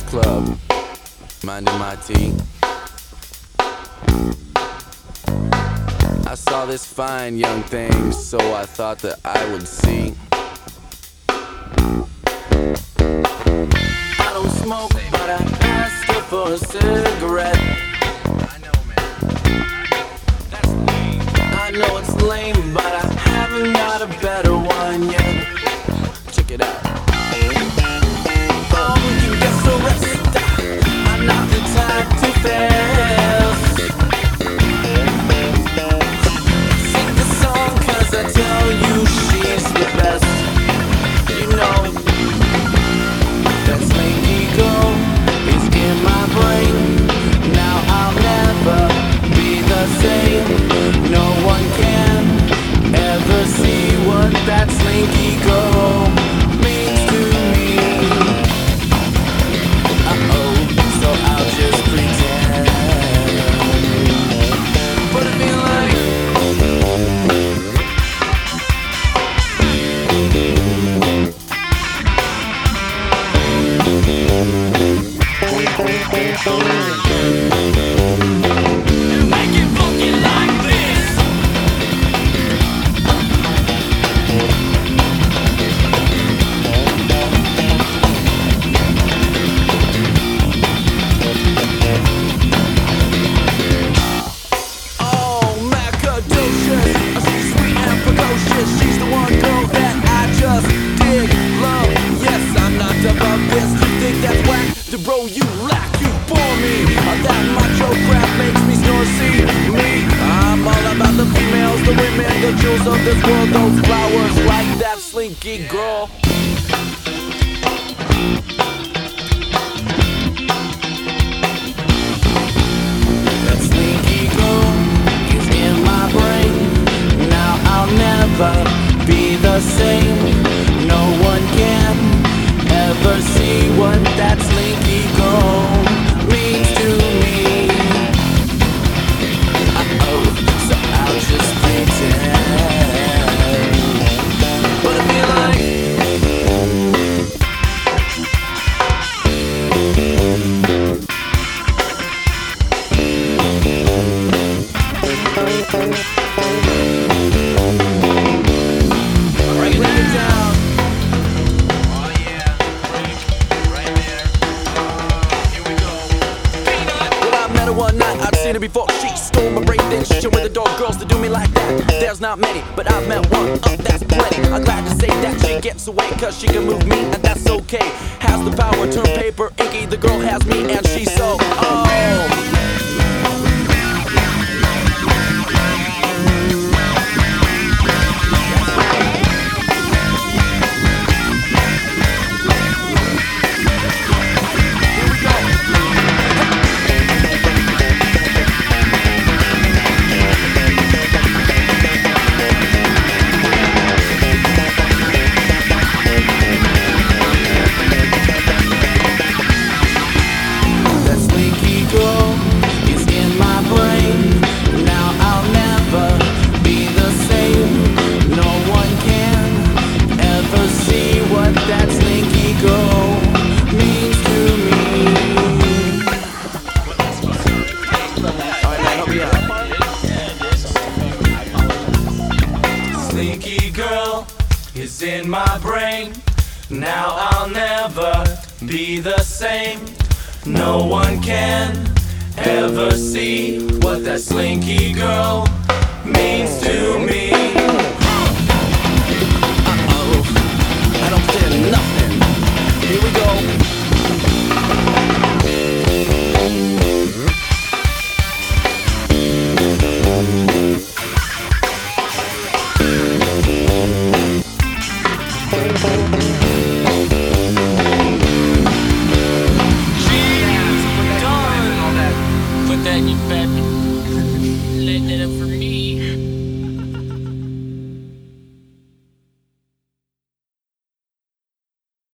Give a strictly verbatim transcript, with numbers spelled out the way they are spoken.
club, minding my tea. I saw this fine young thing, so I thought that I would see. I don't smoke, but I asked her for a cigarette. I know, man. That's lame. I know it's lame, but I haven't got a better one yet. Check it out. Oh, you get so rested. I'm not the type to fail. Sing the song 'cause I tell you she's the best. You know that slinky girl is in my brain. Now I'll never be the same. No one can ever see what that slinky girl means to me. Uh-oh, so I'll just pretend. But it be like make it funky like this. Oh, Macadocious, she's sweet and precocious. She's the one girl that I just dig, love. Yes, I'm not above this. You think that's whack? To bro, you lack, you bore me. That macho crap makes me snore. See me, I'm all about the females, the women, the jewels of this world. Those flowers like that slinky girl. That slinky girl is in my brain. Now I'll never be the same. No one can ever see what that slinky girl means to me. Uh-oh, so I'll just pretend. But it be like break it down. Oh yeah, right there. Here we go. Well, I met her one night, I'd seen her before. She stole my brain, then she with the dog girls to do me like that. There's not many, but I've met one, oh, that's plenty. I'm glad to say that she gets away, 'cause she can move me, and that's okay. Has the power, turn paper inky, the girl has me, and she's so, oh. That slinky girl is in my brain. Now I'll never be the same. No one can ever see what that slinky girl means to me. Alright, man, help me out. Slinky girl is in my brain. Now I'll never be the same. No one can ever see what that slinky girl means to me. Uh-oh, I don't feel nothing. Here we go. Put that in your bed. Lit it up for me.